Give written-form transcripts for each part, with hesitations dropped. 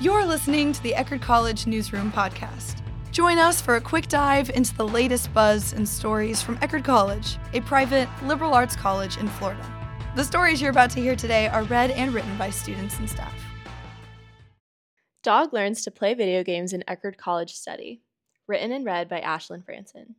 You're listening to the Eckerd College Newsroom podcast. Join us for a quick dive into the latest buzz and stories from Eckerd College, a private liberal arts college in Florida. The stories you're about to hear today are read and written by students and staff. Dog learns to play video games in Eckerd College study. Written and read by Ashlyn Franson.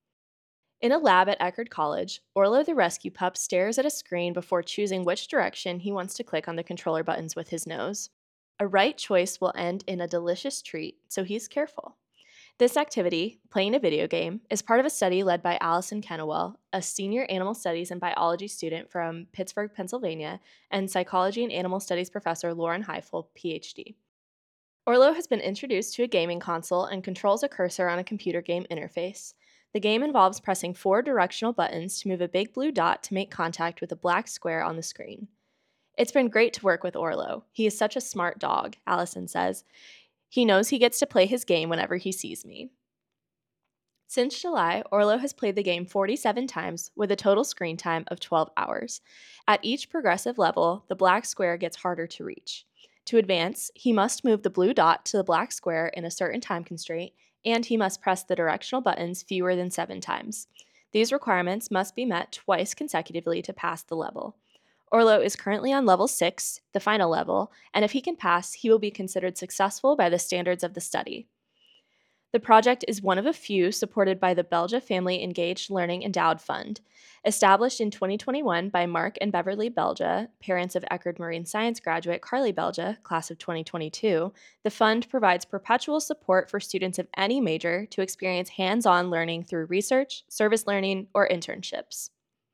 In a lab at Eckerd College, Orlo the rescue pup stares at a screen before choosing which direction he wants to click on the controller buttons with his nose. A right choice will end in a delicious treat, so he's careful. This activity, playing a video game, is part of a study led by Allison Kennewell, a senior animal studies and biology student from Pittsburgh, Pennsylvania, and psychology and animal studies professor Lauren Heifel, PhD. Orlo has been introduced to a gaming console and controls a cursor on a computer game interface. The game involves pressing 4 directional buttons to move a big blue dot to make contact with a black square on the screen. It's been great to work with Orlo. He is such a smart dog, Allison says. He knows he gets to play his game whenever he sees me. Since July, Orlo has played the game 47 times with a total screen time of 12 hours. At each progressive level, the black square gets harder to reach. To advance, he must move the blue dot to the black square in a certain time constraint, and he must press the directional buttons fewer than 7 times. These requirements must be met twice consecutively to pass the level. Orlo is currently on level 6, the final level, and if he can pass, he will be considered successful by the standards of the study. The project is one of a few supported by the Belge Family Engaged Learning Endowed Fund. Established in 2021 by Mark and Beverly Belge, parents of Eckerd Marine Science graduate Carly Belge, class of 2022, the fund provides perpetual support for students of any major to experience hands-on learning through research, service learning, or internships.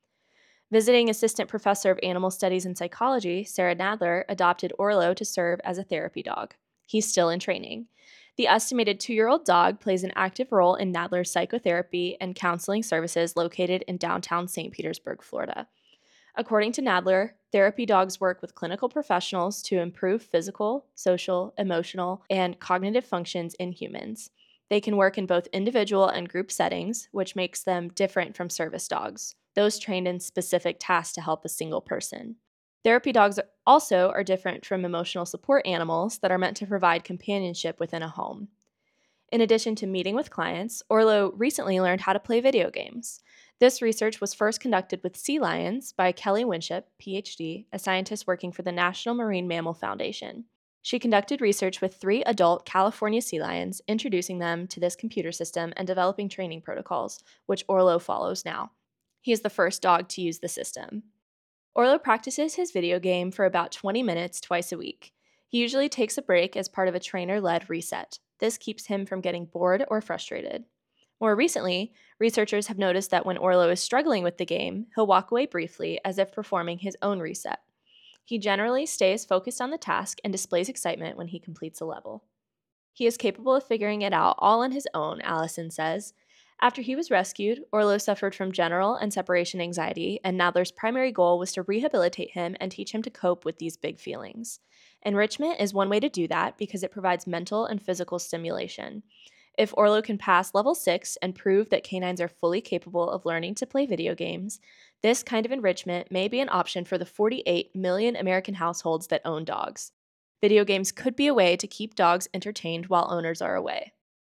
Visiting Assistant Professor of Animal Studies and Psychology, Sarah Nadler, adopted Orlo to serve as a therapy dog. He's still in training. The estimated 2-year-old dog plays an active role in Nadler's psychotherapy and counseling services located in downtown St. Petersburg, Florida. According to Nadler, therapy dogs work with clinical professionals to improve physical, social, emotional, and cognitive functions in humans. They can work in both individual and group settings, which makes them different from service dogs, those trained in specific tasks to help a single person. Therapy dogs also are different from emotional support animals that are meant to provide companionship within a home. In addition to meeting with clients, Orlo recently learned how to play video games. This research was first conducted with sea lions by Kelly Winship, PhD, a scientist working for the National Marine Mammal Foundation. She conducted research with 3 adult California sea lions, introducing them to this computer system and developing training protocols, which Orlo follows now. He is the first dog to use the system. Orlo practices his video game for about 20 minutes twice a week. He usually takes a break as part of a trainer-led reset. This keeps him from getting bored or frustrated. More recently, researchers have noticed that when Orlo is struggling with the game, he'll walk away briefly as if performing his own reset. He generally stays focused on the task and displays excitement when he completes a level. He is capable of figuring it out all on his own, Allison says. After he was rescued, Orlo suffered from general and separation anxiety, and Nadler's primary goal was to rehabilitate him and teach him to cope with these big feelings. Enrichment is one way to do that because it provides mental and physical stimulation. If Orlo can pass level 6 and prove that canines are fully capable of learning to play video games, this kind of enrichment may be an option for the 48 million American households that own dogs. Video games could be a way to keep dogs entertained while owners are away.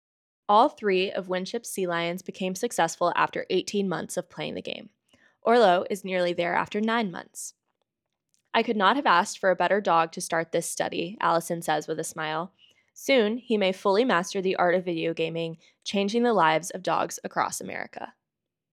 All 3 of Winship's sea lions became successful after 18 months of playing the game. Orlo is nearly there after 9 months. I could not have asked for a better dog to start this study, Allison says with a smile. Soon, he may fully master the art of video gaming, changing the lives of dogs across America.